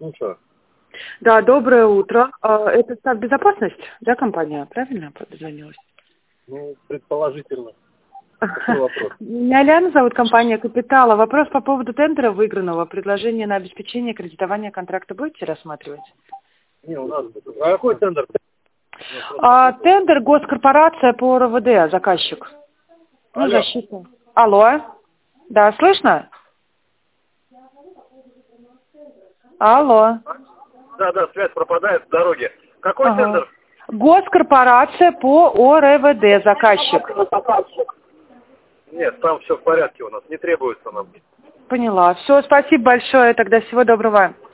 Слушаю. Да, доброе утро. Это Став Безопасность, да, компания? Правильно позвонилась? Ну, предположительно. Какой вопрос? Меня Ляна зовут, компания «Капитала». Вопрос по поводу тендера выигранного. Предложение на обеспечение кредитования контракта будете рассматривать? Не, у нас... А какой тендер? Тендер госкорпорация по РОВД, заказчик. Ну, Алло. защита. Алло. Да, слышно? Алло. Да, связь пропадает с дороги. Какой тендер? Госкорпорация по ОРВД, заказчик. Нет, там все в порядке у нас, не требуется нам. Поняла. Все, спасибо большое. Тогда всего доброго.